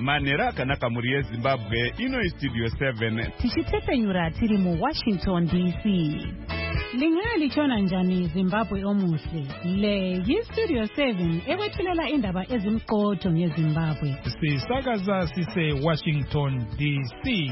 manhero akanaka muri yeZimbabwe. Ino Studio 7 tichitepenyura tiri mu Washington DC. Lingali chona njani Zimbabwe omuhle. Le yiStudio 7 ewethulela indaba ezimqotho ngeZimbabwe. Sisakaza sise Washington DC.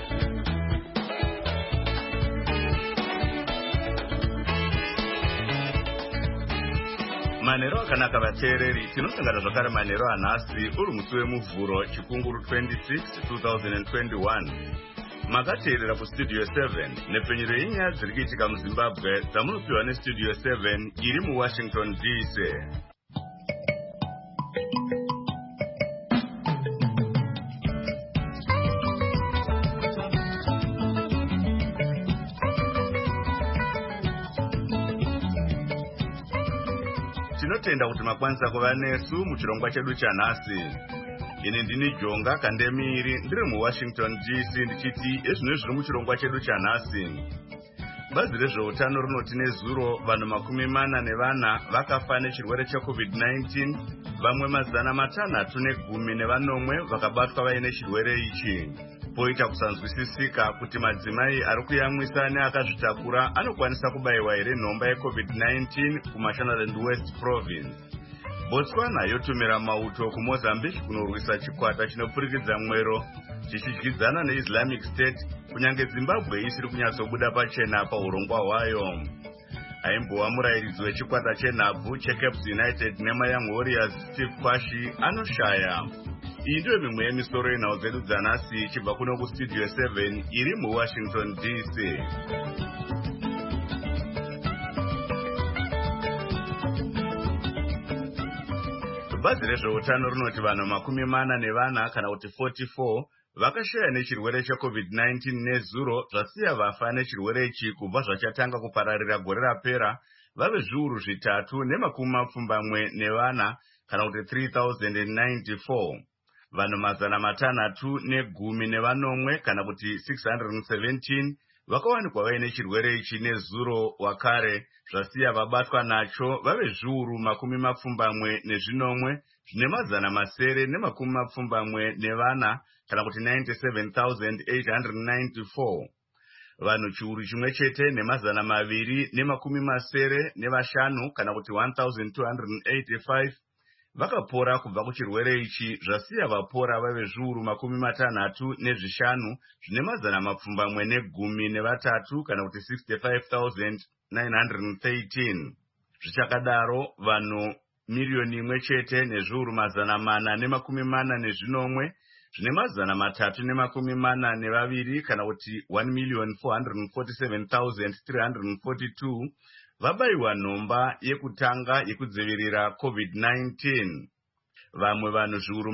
Manhero akanaka vateereri, tinosangana zvakare manhero anhasi uri musi wemuvhuro chikunguru 26 2021. Makateerera kuStudio 7 nepfenyuro yenyaya dziri kuitika muZimbabwe dzamunopiwa neStudio 7 iri muWashington DC. Tinotenda kuti makwanisa kuva nesu muchirongwa chedu chanhasi. Ini ndini Jonga Kandemiri ndiri muWashington DC ndichiti ezvino zviri muchirongwa chedu chanhasi. Bazi rezveutano rinoti nezuro vanhu 40 vakafa nechirwere cheCovid-19, vamwe 510 vakabatwa vaine chirwere ichi. Poita kusanzwisisika kuti madzimai ari kuyamwisa neakazvitakura anokwanisa kubayiwa here nhomba yeCovid-19 kuMashonaland West Province. Botswana yotumira mauto kuMozambique kunorwisa chikwata chinopfurikidza mwero chichidyidzana neIslamic State, kunyange Zimbabwe isiri kunyatsobuda pachena paurongwa hwayo. Aimbova murayiridzi wechikwata chenhabvu cheCapes United neMayoung Warriors Steve Kwashi anoshaya. Iyi ndiyo mimwe yemisoro yenhau dzedu dzanhasi ichibva kuno kuStudio 7 iri muWashington DC. Bazi rezveutano rinoti vanhu 44 kana kuti 44 vakashaya nechirwere cheCovid-19 nezuro, zvasiya vafa nechirwere ichi kubva zvachatanga kupararira gore rapera vave zviuru 3,024 kana kuti 3,094. Vanhu 510 kana kuti 617 vakawanikwa vaine chirwere ichi nezuro wakare, zvasiya vabatwa nacho vave zviuru 7,974 kana kuti 97,894. Vanhu chiuru chimwe chete ne275 kana kuti 1,285 vakapora kubva kuchirwere ichi, zvasiya vapora vave zviuru 35,113 kana kuti 65,913. Zvichakadaro vanhu 1,000,000 nezviuru 441,342 kana kuti 1,447,342 vabayiwa nhomba yekutanga yekudzivirira COVID-19. Vamwe vanhu zviuru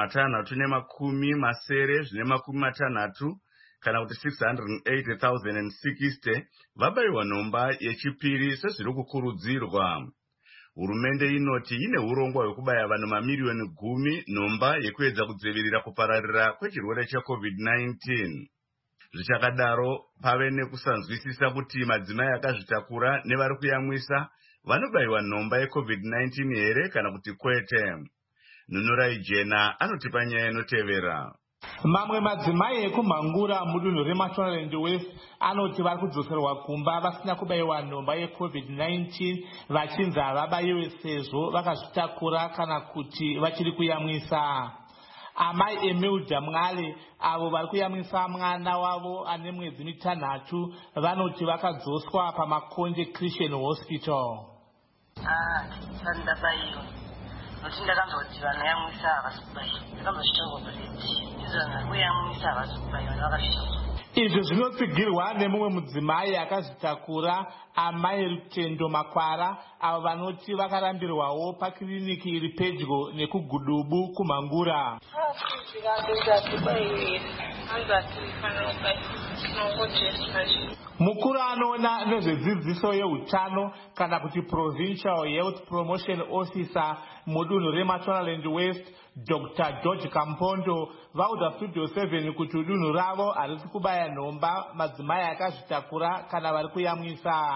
660 kana kuti 680,060 vabayiwa nhomba yechipiri sezviri kukurudzirwa. Hurumende inoti ine urongwa hwekubaya vanhu 10,000,000 nhomba yekuedza kudzivirira kupararira kwechirwere cheCovid-19. Zvichakadaro pave nekusanzwisisa kuti madzimai akazvitakura nevari kuyamwisa vanobayiwa nhomba yeCovid-19 here kana kuti kwete. Nunurai Jena anotipa nyaya inotevera. Mamwe madzimai ekumhangura mudunhu reMashonaland West anoti vari kudzoserwa kumba vasina kubayiwa nhomba yeCovid-19 vachinzi havabayiwe sezvo vakazvitakura kana kuti vachiri kuyamwisa. Amai Emilda Mwale avo vari kuyamwisa mwana wavo ane mwedzi 6 vanoti vakadzoswa pamakonde Christian Hospital. Sandabayiwa. Nokuti ndakanzoti vanoyamwisa havasi kubayiwa. Ndakanzozvitaurwa kuti izvo kuyamwisa havasi kubayiwa vakazvitaurwa. Izvo zvinotsigirwa nemumwe mudzimai akazvitakura, amai Rutendo Makwara, avo vanoti vakarambirwawo pakiriniki iri pedyo nekuGudubu kuMhangura. Mukuru anoona nezvedzidziso yeutano kana kuti Provincial Health Promotion Officer mudunhu reMashonaland West, Dr. George Kampondo, vaudzwa Studio 7 kuti dunhu ravo harisi kubaya nhomba madzimai akazvitakura kana vari kuyamwisa.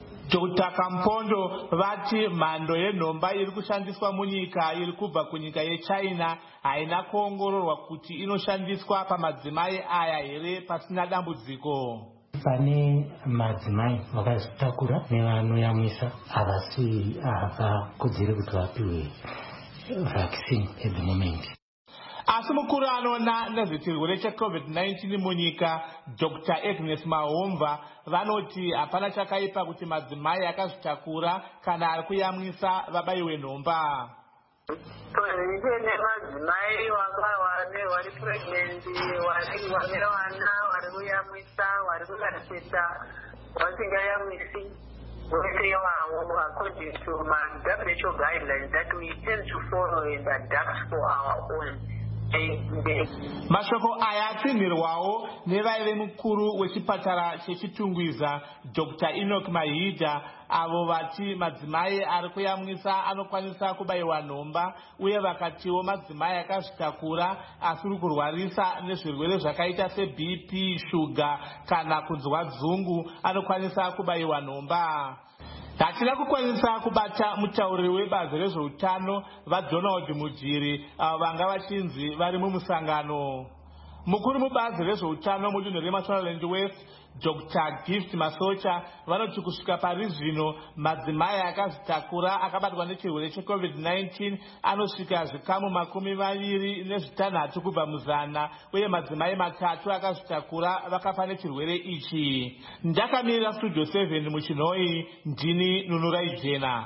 Dr. Kampondo vati mhando yenhomba iri kushandiswa munyika iri kubva kunyika yeChina haina kuongororwa kuti inoshandiswa pamadzimai aya here pasina dambudziko. Pane madzimai vakazvitakura nevanoyamwisa havasi havakodzere kuti vapiwe vaccine at the moment. Asi mukuru anoona nezvechirwere cheCovid-19 munyika Dr. Agnes Mahomva vanoti hapana chakaipa kuti madzimai akazvitakura kana ari kuyamwisa vabayiwe nhomba. Ine madzimai vari pregnant, vane vana, vari kuyamwisa, vari kukarisisa, vasingayamwisi. According to my WHO guidelines that we tend to follow and adapt for our own. Mashoko aya atsinhirwawo nevaive mukuru wechipatara chechitungwiza Dr. Enoch Mahidha avo vati madzimai ari kuyamwisa anokwanisa kubayiwa nhomba uye vakatiwo madzimai akazvitakura asiri kurwarisa nezvirwere zvakaita seBP, shuga kana kunzwa dzungu anokwanisa kubayiwa nhomba. Hatina kukwanisa kubata mutauriri webazi rezveutano vaDonald Mujiri avo vanga vachinzi vari mumusangano. Mukuru mubazi rezveutano mudunhu reMashonaland West Dr. Gift Masocha vanoti kusvika pari zvino madzimai akazvitakura akabatwa nechirwere cheCovid-19 anosvika zvikamu 26 kubva muzana uye madzimai 3 akazvitakura vakafa nechirwere ichi. Ndakamirira Studio 7 muChinoi, ndini Nunurai Jena.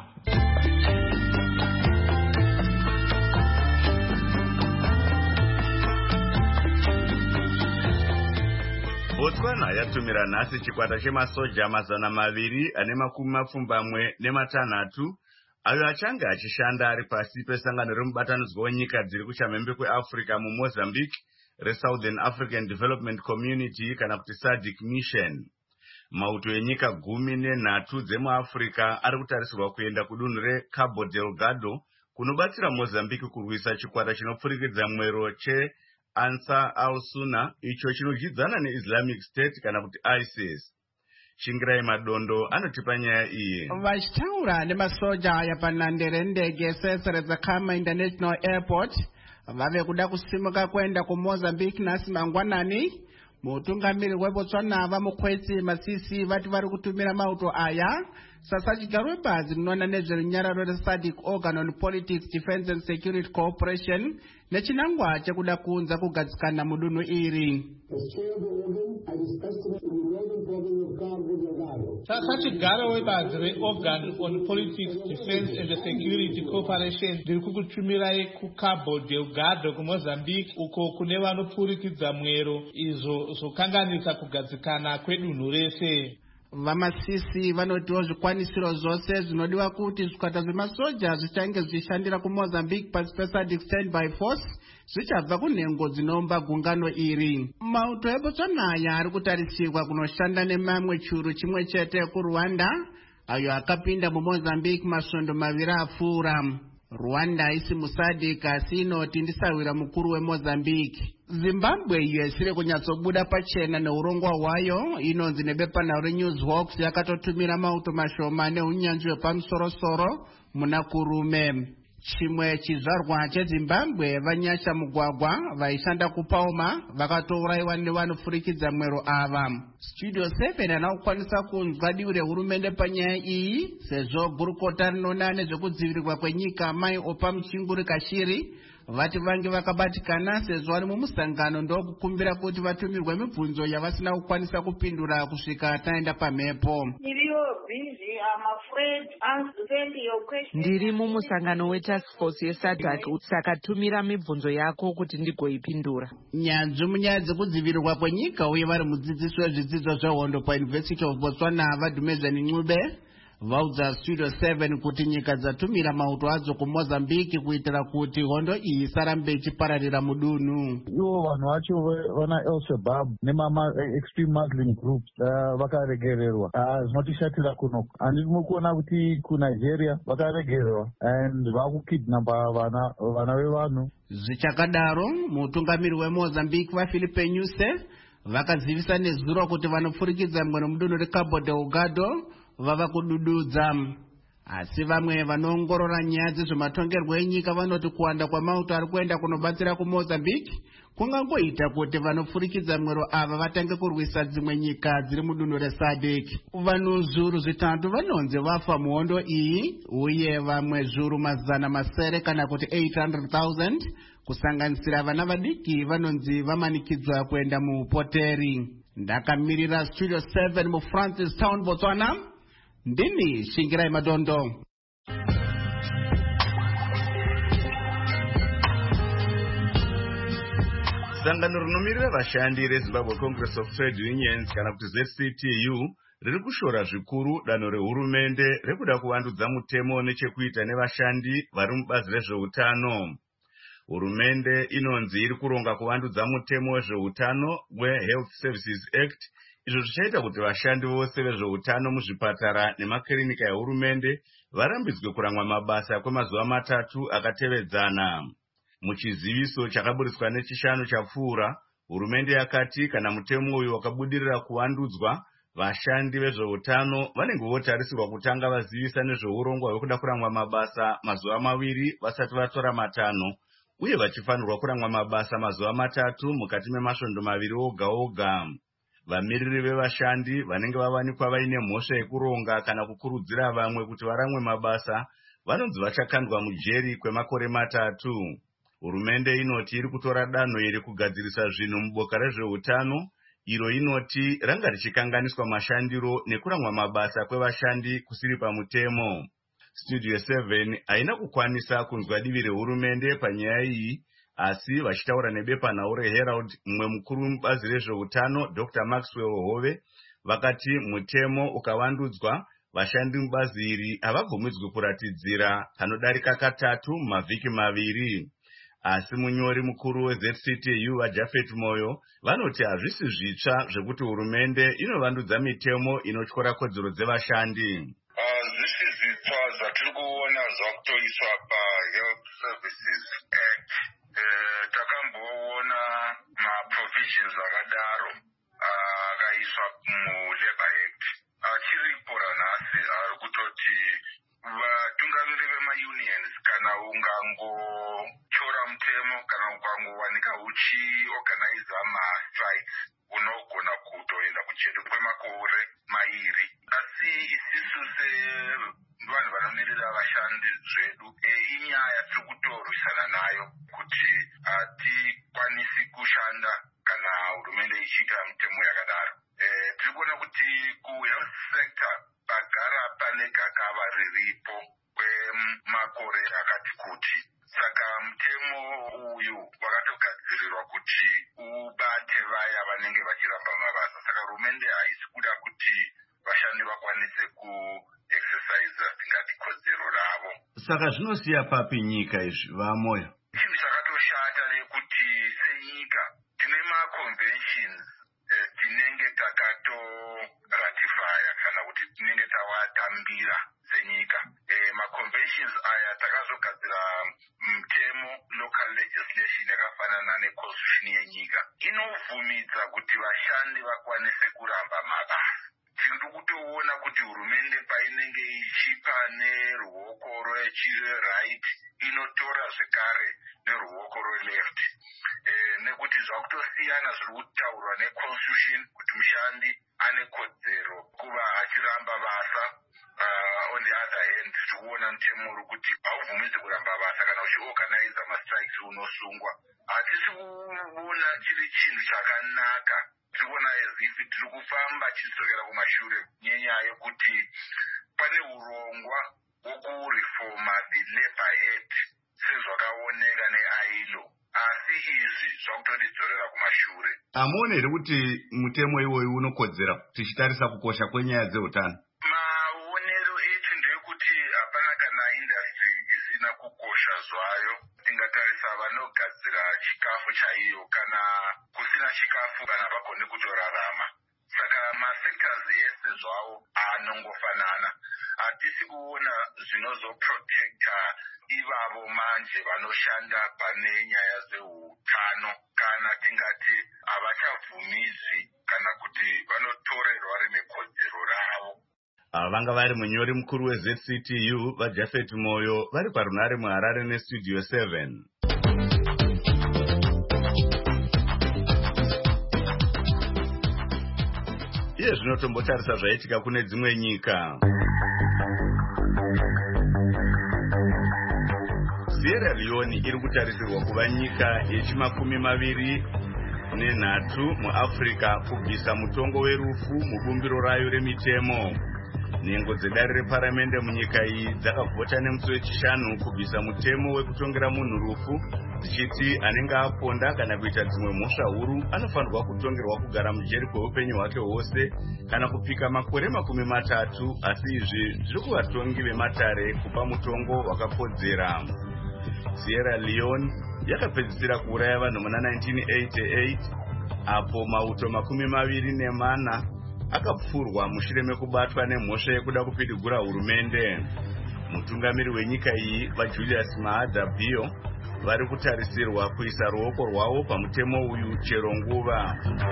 Botswana yatumira nhasi chikwata chemasoja 226 ayo achange achishanda ari pasi pesangano remubatanidzwa wenyika dziri kuchamhembe kweAfrica muMozambique reSouthern African Development Community kana kuti SADC Mission. Mauto enyika 13 dzemuAfrica ari kutarisirwa kuenda kudunhu reCabo Delgado kunobatsira Mozambique kurwisa chikwata chinopfurikidza mwero Ansar al-Sunna icho chinodyidzana neIslamic State kana kuti ISIS. Shingirai Madondo anotipa nyaya iyi. Vachitaura nemasoja aya panhandare ndege Cesar Zakama International Airport vave kuda kusimuka kuenda kuMozambique nhasi mangwanani. Mutungamiri weBotswana vamukwetsi Masisi vati vari kutumira mauto aya sasa chigaro webazi rinoona nezverunyararo reSADC Organ on Politics, Defense and Security Cooperation nechinangwa chekuda kuunza kugadzikana mudunhu iri. Sasa chigaro webazi reOrgan on Politics, Defense and Security Cooperation riri kukutumirai kuCabo Delgado kuMozambique uko kune vanopfurikidza mwero izvo zvokanganisa kugadzikana kwedunhu rese. Vamasisi vanotiwo zvikwanisiro zvose zvinodiwa kuti zvikwata zvemasoja zvichange zvichishandira kuMozambique pasi peSADC Standby Force zvichabva kunhengo dzinomba gungano iri. Mauto eBotswana aya ari kutarisirwa kunoshanda nemamwe churu chimwe chete kuRwanda ayo akapinda muMozambique masvondo 2 apfuura. Rwanda haisi muSADC asi inoti ndisawira mukuru weMozambique. Zimbabwe iyo isiri kunyatsobuda pachena neurongwa hwayo inonzi nebepanhau reNewsHawks yakatotumira mauto mashoma neunyanzvi wepamusorosoro muna kurume. Chimwe chizvarwa cheZimbabwe vanyasha mugwagwa vaishanda kuPauma vakatouraiwa nevanopfurikidza mwero ava. Studio 7 anakukwanisa kunzwa divi rehurumende panyaya iyi sezvo gurukota rinoona nezvekudzivirirwa kwenyika Mai Opamuchinguri Kashiri vati vange vakabatikana sezvo vari mumusangano ndokukumbira kuti vatumirwe mibvunzo yavasina kukwanisa kupindura kusvika taenda pamhepo. Ndiri mumusangano wetask force yeSADC saka tumira mibvunzo yako kuti ndigoipindura. Nyanzvi munyaya dzekudzivirirwa kwenyika uye vari mudzidzisi wezvidzidzo zvehondo paUniversity of Botswana Vadumezani Ncube vaudza Studio 7 kuti nyika dzatumira mauto adzo kuMozambique kuitira kuti hondo iyi isarambe ichipararira mudunhu. Ivo vanhu vacho vana El-Shabaab nemama extreme Muslim groups vakaregererwa. Zvinotishatira kuno. Handiri mukuona kuti kuNigeria vakaregererwa and vakukidnapa vana vevanhu. Zvichakadaro mutungamiri weMozambique vaFilipe Nyusi vakazivisa nezuro kuti vanopfurikidza mwero mudunhu reCabo Delgado vava kudududza. Asi vamwe vanoongorora nyaya dzezvematongerwo enyika vanoti kuwanda kwamauto ari kuenda kunobatsira kuMozambique kungangoita kuti vanopfurikidza mwero ava vatange kurwisa dzimwe nyika dziri mudunhu reSADC. Vanhu zviuru zvitatu vanonzi vafa muhondo iyi, uye vamwe zviuru mazana masere kana kuti 800,000 kusanganisira vana vadiki vanonzi vamanikidzwa kuenda muupoteri. Ndakamirira Studio 7 muFrancis Town, Botswana. Ndini Shingirai Madondo. Sangano rinomirira vashandi reZimbabwe Congress of Trade Unions kana kuti ZCTU riri kushora zvikuru danho rehurumende rekuda kuvandudza mutemo nechekuita nevashandi vari mubazi rezveutano. Hurumende inonzi iri kuronga kuvandudza mutemo wezveutano weHealth Services Act, izvo zvichaita kuti vashandi vose vezveutano muzvipatara nemakirinika ehurumende varambidzwe kurangwa mabasa kwemazuva 3 akatevedzana. Muchiziviso chakaburiswa nechishanu chapfuura, hurumende yakati kana mutemo uyu wakabudirira kuvandudzwa, vashandi vezveutano vanenge votarisirwa kutanga vazivisa nezveurongwa hwekuda kurangwa mabasa mazuva 2 vasati vatora 5, uye vachifanirwa kurangwa mabasa mazuva 3 mukati memasvondo 2 oga oga. Vamiriri vevashandi vanenge vavanikwa vaine mhosva yekuronga kana kukurudzira vamwe kuti varangwe mabasa vanonzi vachakandwa mujeri kwemakore 3. Hurumende inoti iri kutora danho iri kugadzirisa zvinhu muboka rezveutano, iro inoti ranga richikanganiswa mashandiro nekurangwa mabasa kwevashandi kusiri pamutemo. Studio 7 haina kukwanisa kunzwa divi rehurumende panyaya iyi, asi vachitaura nebepanhau reHerald, mumwe mukuru mubazi rezveutano Dr. Maxwell Hove vakati mutemo ukavandudzwa, vashandi mubazi iri havabvumidzwi kuratidzira panodarika 3 mumavhiki 2. Asi munyori mukuru weZCTU vaJafet Moyo vanoti hazvisi zvitsva zvekuti hurumende inovandudza mitemo inotyora kodzero dzevashandi. Zvisi zvitsva zvatiri kuona zvakutoiswa paHealth Services Act. Takamboona maprovisions akadaro akaiswa muLabour Act. Achiripo ranhasi ari kutoti vatungamiri vemaunions kana ungangochora mutemo kana ukangowanika uchiorganiza mastrikes unogona kutoenda kujeri kwemakore 2. Asi isisu sevanhu vanomirira vashandi zvedu inyaya tiri kutorwisana nayo kuti hatikwanisi kushanda kana hurumende ichiita mitemo yakadaro. Tiri kuona kuti kuhealth sector pagara pane gakava riripo kwemakore akati kuti. Saka mutemo uyu wakatogadzirirwa kuti ubate vaya vanenge vachiramba mabasa. Saka hurumende haisi kuda kuti vashandi vakwanise kuexercise tingati kodzero ravo. Saka zvinosiya papi nyika izvi vamoyo? Chinhu chakatoshata nekuti senyika tine maconventions tinenge takatoratifya kana kuti tinenge tawatambira senyika. Maconventions aya takazogadzira mutemo local legislation yakafanana neconstitution yenyika inovhumidza kuti vashandi vakwanise kuramba mabasa. Tiri kutoona kuti hurumende painenge ichipa neruoko rwechiright inotora zvekare neruoko rweleft. Nekuti zvakutosiyana zviri kutaurwa neconstitution kuti mushandi ane kodzero kuva achiramba basa. On the other hand, tiri kuona mutemo uri kuti hauvhumidzi kuramba basa kana uchiorganiza mastrikes unosungwa. Hatisi kuona chiri chinhu chakanaka. Tiri kuona as if tiri kufamba chidzokera kumashure nenyaya yekuti pane urongwa hwokureforma the Labour Act sezvakaoneka neILO. Asi izvi zvakutotidzorera kumashure. Hamuoneri kuti mutemo iwoyu unokodzera tichitarisa kukosha kwenyaya dzeutano? Maonero etu ndeyekuti hapana kana industry isina kukosha zvayo. Tingatarisa vanogadzira chikafu chaiyo, kana kusina chikafu kana vakone kutorarama. Saka masectors ese zvawo anongofanana. Hatisi kuona zvinozoprotecta ivavo manje vanoshanda pane nyaya dzeutano, kana tingati havachabvumizvi kana kuti vanotorerwa rimwe kodzero ravo. Ava vanga vari munyori mukuru weZCTU vaJafet Moyo vari parunare muHarare neStudio 7. Iye zvino tombotarisa zvaitika kune dzimwe nyika. Sierra Leone iri kutarisirwa kuva nyika yechi23 muAfrica kubvisa mutongo werufu mubumbiro rayo remitemo. Nhengo dzedare reparamende munyika iyi dzakavhota nemusi wechishanu kubvisa mutemo wekutongera munhu rufu, dzichiti anenge aponda kana kuita dzimwe mhosva huru anofanirwa kutongerwa kugara mujeri kweupenyu hwake hwose kana kupika makore 30, asi izvi zviri kuvatongi vematare kupa mutongo wakakodzera. Sierra Leone yakapedzisira kuuraya vanhu muna 1988 apo mauto 24 akapfurwa mushure mekubatwa nemhosva yekuda kupidigura hurumende. Mutungamiri wenyika iyi vaJulius Maada Bio vari kutarisirwa kuisa ruoko rwavo pamutemo uyu chero nguva.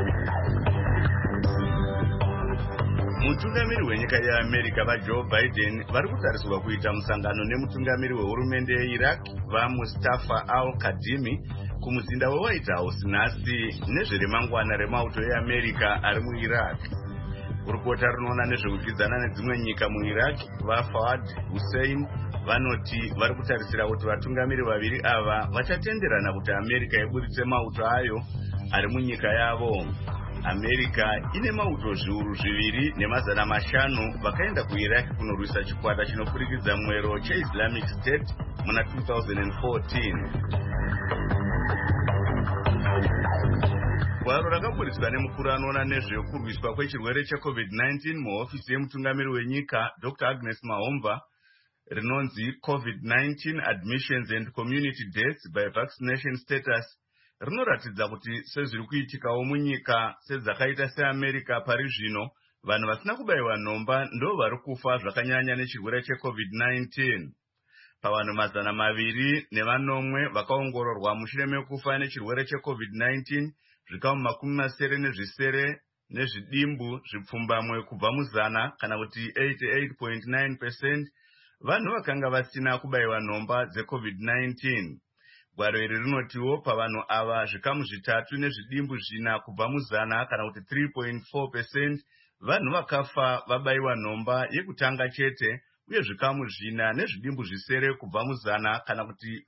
Mutungamiri wenyika yeAmerica vaJoe Biden vari kutarisirwa kuita musangano nemutungamiri wehurumende yeIraq vaMustafa al-Kadhimi kumuzinda weWhite House nhasi nezveremangwana remauto eAmerica ari muIraq. Kurukota runoona nezvekudyidzana nedzimwe nyika muIraq vaFawad Hussein vanoti vari kutarisira kuti vatungamiri vaviri ava vachatenderana kuti America iburitse mauto ayo ari munyika yavo. America ine mauto zviuru 2,500 vakaenda kuIraq kunorwisa chikwata chinopfurikidza mwero cheIslamic State muna 2014. Gwaro rakaburiswa nemukuru anoona nezvekurwiswa kwechirwere cheCovid-19 muhofisi yemutungamiri wenyika Dr. Agnes Mahomva rinonzi COVID-19 Admissions and Community Deaths by Vaccination Status rinoratidza kuti sezviri kuitikawo munyika sedzakaita seAmerica pari zvino, vanhu vasina kubayiwa nhomba ndo vari kufa zvakanyanya nechirwere cheCovid-19. Pavanhu 200 vakaongororwa mushure mekufa nechirwere cheCovid-19, zvikamu 70 nezvidimbu zvipfumbamwe kubva muzana kana kuti 88.9% vanhu vakanga vasina kubayiwa nhomba dzeCovid-19. Gwaro iri rinotiwo pavanhu ava zvikamu 3 nezvidimbu 4 kubva muzana kana kuti 3.4% vanhu vakafa vabayiwa nhomba yekutanga chete, uye zvikamu 4 nezvidimbu 0 kubva muzana kana kuti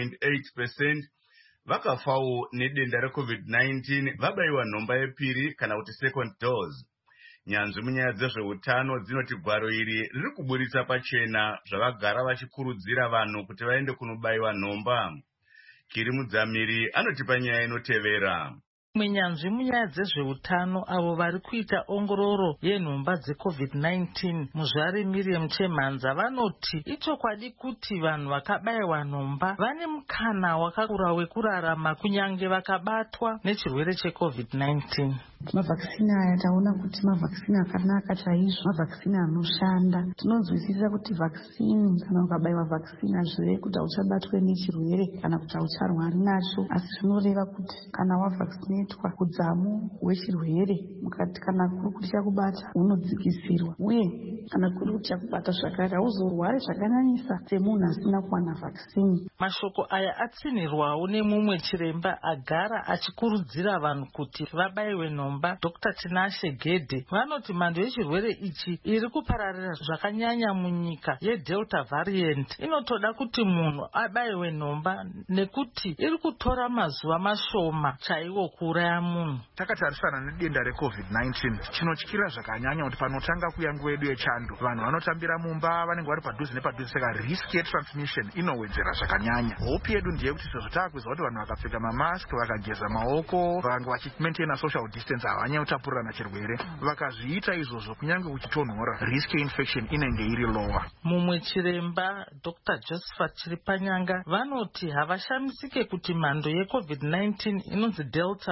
4.8% vakafawo nedenda reCovid-19 vabayiwa nhomba yepiri kana kuti second dose. Nyanzvi munyaya dzezveutano dzinoti gwaro iri riri kuburitsa pachena zvavagara vachikurudzira vanhu kuti vaende kunobayiwa nhomba. Kiri Mudzamiri anotipa nyaya inotevera. Munyanzvi munyaya dzezveutano avo vari kuita ongororo yenhomba dzeCovid-19 muzvare Miriam Chemhanza vanoti ichokwadi kuti vanhu vakabayiwa nhomba vane mukana wakakura wekurarama kunyange vakabatwa nechirwere cheCovid-19. Mavhakisini aya taona kuti mavhakisini akanaka chaizvo, mavhakisini anoshanda. Tinonzwisisa kuti vhakisini kana ukabayiwa vhakisini hazvirevi kuti hauchabatwe nechirwere kana kuti haucharwari nacho, asi zvinoreva kuti kana wavhakisinetwa kudzamu wechirwere mukati kana kuri kuti chakubata unodzikisirwa, uye kana kuri kuti chakubata zvakare hauzorwari zvakanyanyisa semunhu asina kuwana vhakisini. Mashoko aya atsinirwawo nemumwe chiremba agara achikurudzira vanhu kuti vabayiwe nhomba, Dr. Tinashe Gedde. Vanoti mhando yechirwere ichi iri kupararira zvakanyanya munyika yeDelta variant inotoda kuti munhu abayiwe nhomba nekuti iri kutora mazuva mashoma chaiwo kuuraya munhu. Takatarisana nedenda reCovid-19 chinotyira zvakanyanya kuti panotanga kuya nguva yedu yechando vanhu vanotambira mumba vanenge vari padhuze nepadhuze, saka risk yetransmission inowedzera zvakanyanya. Hope yedu ndiye kuti sezvo takuziva kuti vanhu vakapfeka mamask, vakageza maoko, vanga vachimaintaina social distance havanyanya kutapurirana chirwere, vakazviita izvozvo kunyange kuchitonhora, risk yeinfection inenge iri lower. Mumwe chiremba Dr. Josephat Chiripanyanga vanoti havashamisike kuti mhando yeCovid-19 inonzi Delta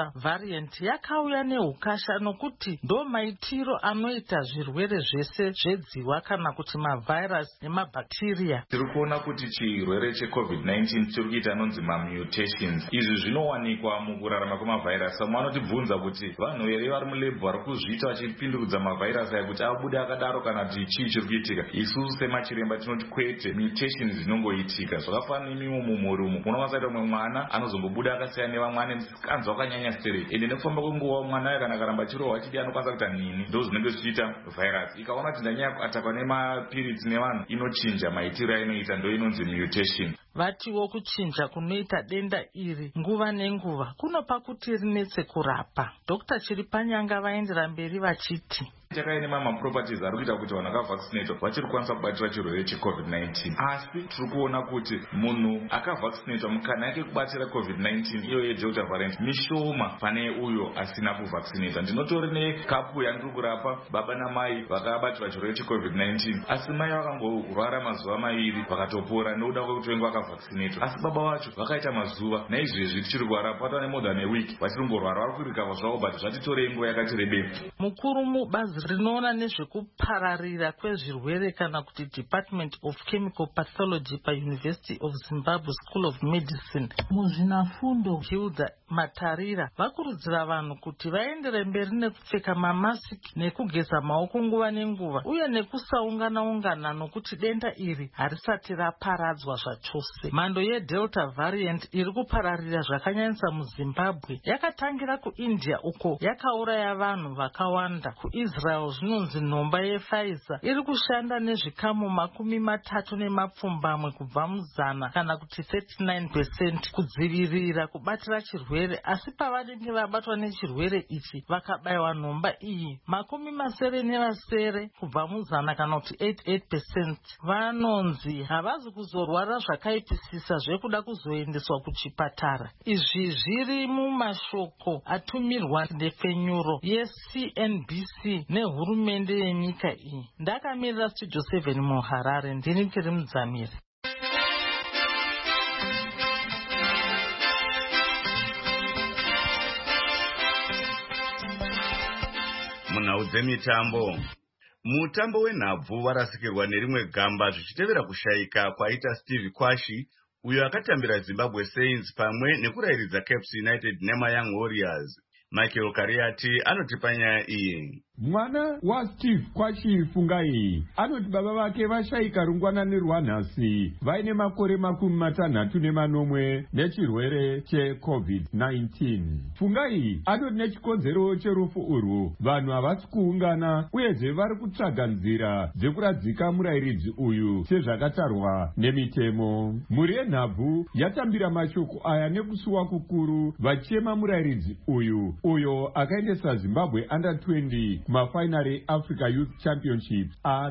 delta variant yakauya neukasha nokuti ndo maitiro anoita zvirwere zvese zvedziwa kana kuti mavhairasi nemabhakteria. Tiri kuona kuti chirwere cheCovid-19 chiri kuita anonzi mamutations. Izvi zvinowanikwa mukurarama kwemavhairasi. Vamwe vanotibvunza kuti vanhu here vari mulebhu vari kuzviita vachipindurudza mavhairasi aya kuti abude akadaro kana kuti chii chiri kuitika. Isusu semachiremba tinoti kwete, mutations dzinongoitika. Zvakafanana nemimwe mumhuri umu munomasaita umwe mwana anozombobuda akasiyana nevamwe ane musikanzwa wakanyanya stere. Ende nekufamba kwenguva mwana aya kana karamba chirohwa chidi anokwanisa kuita nini. Ndo zvinenge zvichiita vhairasi. Ikaona kuti ndanyanya kuatakwa nemapiritsi nevanhu inochinja maitiro ainoita, ndo inonzi mutation. Vatiwo kuchinja kunoita denda iri nguva nenguva kunopa kuti rinetse kurapa. Dr. Chiripanyanga vaendera mberi vachiti chakaine mamaproperties ari kuita kuti vanhu vakavaccinatwa vachiri kukwanisa kubatira chirwere cheCovid-19. Asi tiri kuona kuti munhu akavaccinatwa mukana yake kubatira COVID-19 iyo yedelta variant mishoma pane uyo asina kuvaccinatwa. Ndinotori nekapu yandiri kurapa baba namai vakabatira chirwere cheCovid-19, asi mai vakangorwara mazuva maviri vakatopora nekuda kwekuti vengu vakavaccinatwa. Asi baba vacho vakaita mazuva, naizvezvi tichiri kuvarapa patova nemore than a week vachirongorwara vari kurikava zvavo, but zvatitorei nguva yakati rebei. Mukuru mubazi rinoona nezvekupararira kwezvirwere kana kuti Department of Chemical Pathology paUniversity of Zimbabwe School of Medicine muzvinafundo Hilda Matarira vakurudzira vanhu kuti vaendere mberi nekupfeka mamasiki nekugeza maoko nguva nenguva uye nekusaungana nokuti denda iri harisati raparadzwa zvachose. Mhando yedelta variant iri kupararira zvakanyanyisa muZimbabwe yakatangira kuIndia uko yakauraya vanhu vakawanda. KuIsrael zvinonzi nhomba yePfizer iri kushanda nezvikamu 30 kubva muzana kana kuti 39% kudzivirira kubatira chirwere, asi pavanenge vabatwa nechirwere ichi vakabayiwa nhomba iyi 70 kubva muzana kana kuti 88% vanonzi havazi kuzorwara zvakaipisisa zvekuda kuzoendeswa kuchipatara. Izvi zviri mumashoko atumirwa ndefenyuro yeCNBC nehurumende yenyika iyi. Ndakamirira Studio 7 muHarare, ndini Kiri Mudzamiri. Munhau dzemitambo. Mutambo wenhabvu warasikirwa nerimwe gamba zvichitevera kushayika kwaita Steve Kwashi uyo akatambira Zimbabwe Saints pamwe nekurayiridza Cape United neMayoung Warriors. Michael Kariati anotipa nyaya iyi. Mwana wa Steve Kwashi Fungai anoti baba vake vashayika rungwanani rwanhasi vaine makore 64 nechirwere cheCovid-19. Fungai anoti nechikonzero cherufu urwu vanhu havasi kuungana uyezve vari kutsvaga nzira dzekuradzika murayiridzi uyu sezvakatarwa nemitemo. Mhuri yenhabvu yatambira mashoko aya nekusuwa kukuru vachichema murayiridzi uyo akaendesa Zimbabwe under 20 kumafainari Africa Youth Championship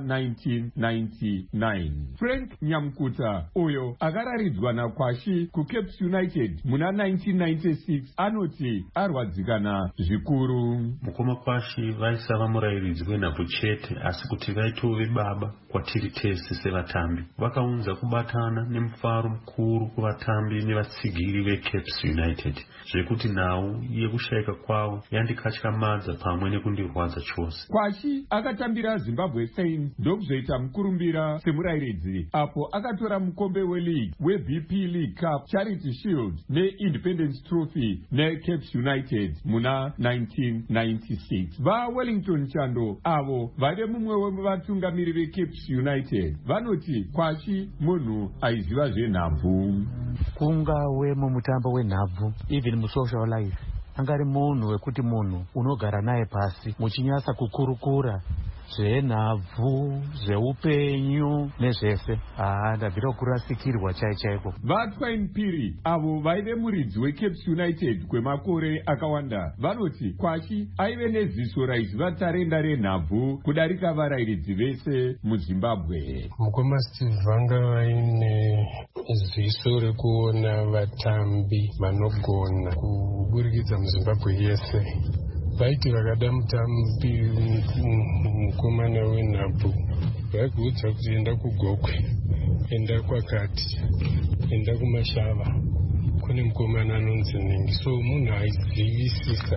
a1999. Frank Nyamkuta uyo akararidzwa naKwashi kuCape United muna 1996 anoti arwadzikana zvikuru. Mukoma Kwashi vaisava murayiridzi wenhabvu chete asi kuti vaitove baba kwatiri tese sevatambi. Vakaunza kubatana nemufaro mukuru kuvatambi nevatsigiri veCape United zvekuti nhau yekushayika kwavo yandikatyamadza pamwe nekundirwadza chose. Kwashi akatambira Zimbabwe Saints ndokuzoita mukurumbira semurayiridzi apo akatora mukombe weLeague weBP League Cup, Charity Shield neIndependence Trophy neCape United muna 1996. VaWellington Chando avo vave mumwe wevatungamiri veCape United vanoti Kwashi munhu aiziva zvenhabvu. Kunga mumutambo wenhabvu even musocial life angari munhu wekuti munhu unogara naye pasi muchinyasa kukurukura zvenhabvu zveupenyu nezvese. Ndabvira kurasikirwa chaiko. Vatwain Piri avo vaive muridzi weCape United kwemakore akawanda vanoti Kwashi aive neziso raiziva tarenda renhabvu kudarika varayiridzi vese muZimbabwe. Mukoma Steve vanga vaine ziso rekuona vatambi vanogona kuburikidza muZimbabwe yese. Vaiti vakada mutambi mukomana wenhabvu vaigudza kuti enda kuGokwe, enda kwakati, enda kuMashava, kune mukomana anonzi Nengi, so munhu aizivisisa.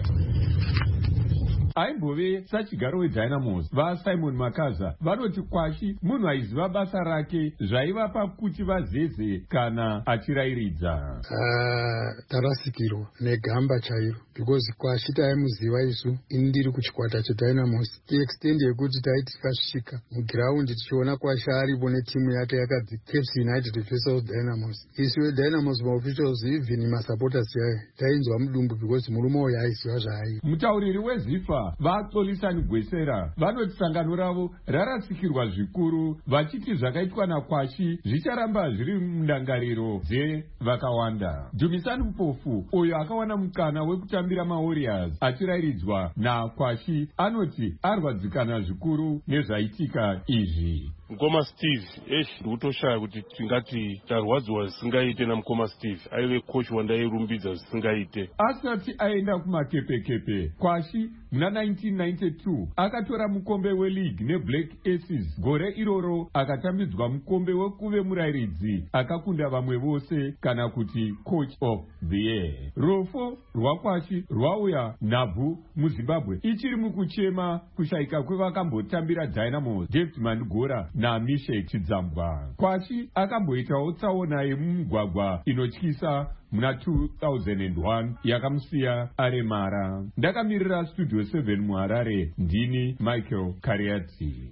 Aimbove sachigaro weDynamos vaSimon Makaza vanoti Kwashi munhu aiziva basa rake zvaivapa kuti vazeze kana achirairidza. Tarasikirwa negamba chairo because Kwashi taimuziva isu indiri kuchikwata cheDynamos extend yekuti taiti tikasvika muground tichiona Kwashi aripo netimu yake yakadzi Caps United vs Dynamos. Isu weDynamos maofficials even masupporters yayo tainzwa mudumbu because murume uyu aiziva zvaaita. Mutauriri weZIFA vaXolisani Gwesera vanoti sangano ravo rarasikirwa zvikuru vachiti zvakaitwa naKwashi zvicharamba zviri mundangariro dzevakawanda. Dumisani Mpofu uyo akawana mukana wekutambira maWarriors achirairidzwa naKwashi anoti arwadzikana zvikuru nezvaitika izvi. Mukoma Steve ndikutoshaya kuti tingati tarwadzwa zvisingaite namukoma Steve aive coach wandairumbidza zvisingaite. Asati aenda kumakepekepe Kwashi muna 1992 akatora mukombe weleague neBlack Aces. Gore iroro akatambidzwa mukombe wekuve murairidzi akakunda vamwe vose kana kuti coach of the year. Rofo rwaKwashi rwauya nhabvu muZimbabwe ichiri mukuchema kushayika kwevakambotambira Dynamos David Mandgora naMishek Chidzambwa. Kwashi akamboitawo tsaona yemumugwagwa inotyisa muna 2001 yakamusiya aremara. Ndakamirira Studio 7 muHarare ndini Michael Kariati.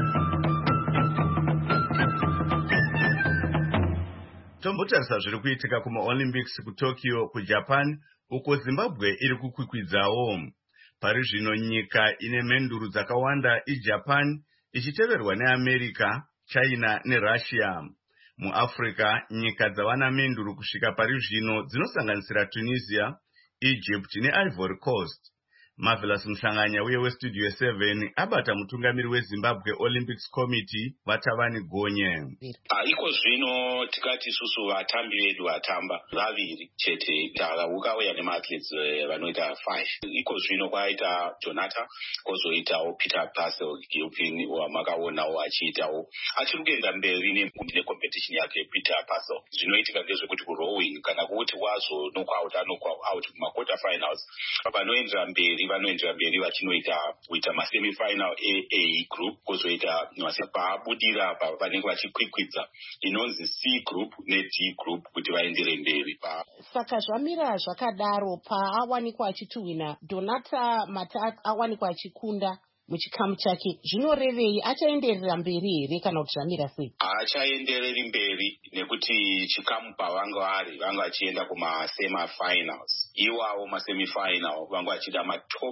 Tombotarisa zviri kuitika kumaOlympics kuTokyo kuJapan uko Zimbabwe iri kukwikwidzawo. Pari zvino nyika ine menduru dzakawanda iJapan ichiteverwa neAmerica, China neRussia. MuAfrica nyika dzavana menduru kusvika pari zvino dzinosanganisira Tunisia, Egypt neIvory Coast. Marvelous Mhlanganya uye weStudio 7 abata mutungamiri weZimbabwe Olympics Committee Vatavani Gonye. Iko zvino tikati isusu vatambi vedu vatamba vaviri chete ukauya nemaathletes vanoita 5. Iko zvino kwaita Jonathan kozoitawo Peter Pasel Gilpin wamakaonawo achiitawo achiri kuenda mberi necompetition yake Peter Pasel. Zvinoitika ngezvekuti kurowing kana kuti wazo knockout kumaquarter finals vanoendera mberi vachinoita masemifinal A group kozoita pabudira panenge vachikwikwidza inonzi C group neD group kuti vaendere mberi. Saka zvamira zvakadaro paawanikwa achituhwina Donata Mata awanikwa achikunda muchikamu chake, zvinorevei? Achaenderera mberi here kana kuti zvamira sei? Achaendereri mberi nekuti chikamu pavanga vari vanga vachienda kumasemifinals. Iwawo masemifinal vanga vachida matop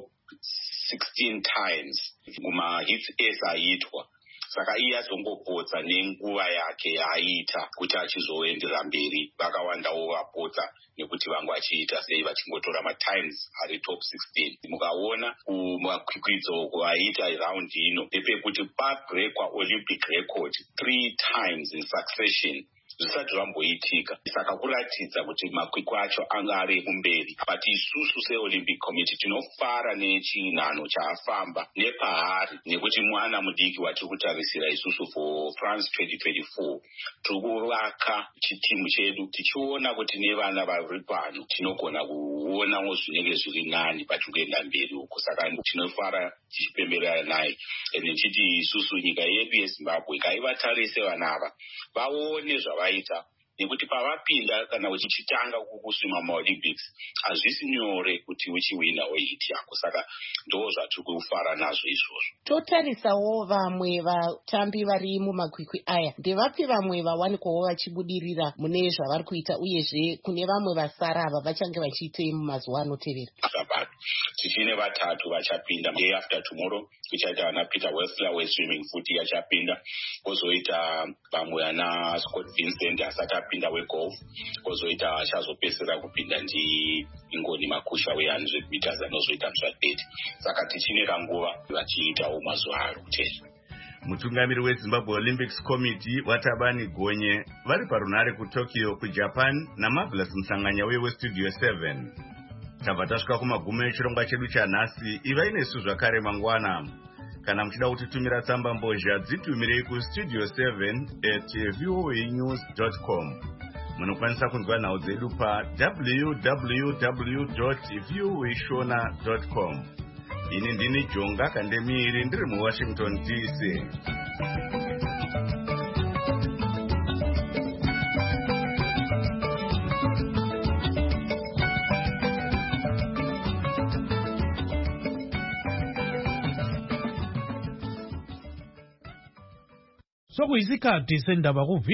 16 times kumahits ese aiitwa. Saka iye azongopotsa nenguva yake yaaiita kuti achizoendera mberi. Vakawandawo vapotsa nekuti vanga vachiita sei vachingotora matimes ari top 16. Mukaona kumakwikwidzo kwaiita raundi ino ndepekuti pabrekwa Olympic record 3 times in succession. Zvisati zvamboitika. Saka kuratidza kuti makwikwi acho anga ari kumberi. But isusu seOlympic Committee tinofara nechinhano chaafamba nepaari nekuti mwana mudiki watiri kutarisira isusu for France 2024 tiri kuvaka chitimu chedu tichiona kuti nevana vari pano tinogona kuonawo zvinenge zviri nani patikuenda mberi uko. Saka tinofara tichipemberera naye nechiti isusu nyika yedu yeZimbabwe ngaivatarise vana ava vaone zvavaita nekuti pavapinda kana uchichitanga kusvima maOlympics hazvisi nyore kuti uchiwina weiti yako. Saka ndo zvatiri kufara nazvo izvozvo. Totarisawo vamwe vatambi vari mumakwikwi aya, ndevapi vamwe vawanikwawo vachibudirira mune zvavari kuita uyezve kune vamwe vasara ava vachange vachiitei mumazuva anotevera? Tichine vatatu vachapinda day after tomorrow. Kuchaita ana Peter Wessler weswimming futi achapinda, kozoita vamwe ana Scott Vincent asati apinda wegolf, kozoita achazopesera kupinda Ingoni Makusha we100 meters anozoita muzvabheti. Saka tichine kanguva vachiitawo mazuva ari kutevera. Mutungamiri weZimbabwe Olympics Committee Vatavani Gonye vari parunare kuTokyo kuJapan naMarvelous Mhlanganya uye weStudio 7. Tabva tasvika kumagumo echirongwa chedu chanhasi. Ivai nesu zvakare mangwana. Kana muchida kutitumira tsamba mbozha dzitumirei kustudio7@voanews.com. munokwanisa kunzwa nhau dzedu pa www.viewishona.com. ini ndini Jonga Kandemiri ndiri muWashington DC. Sokuyisikhathi sendaba ku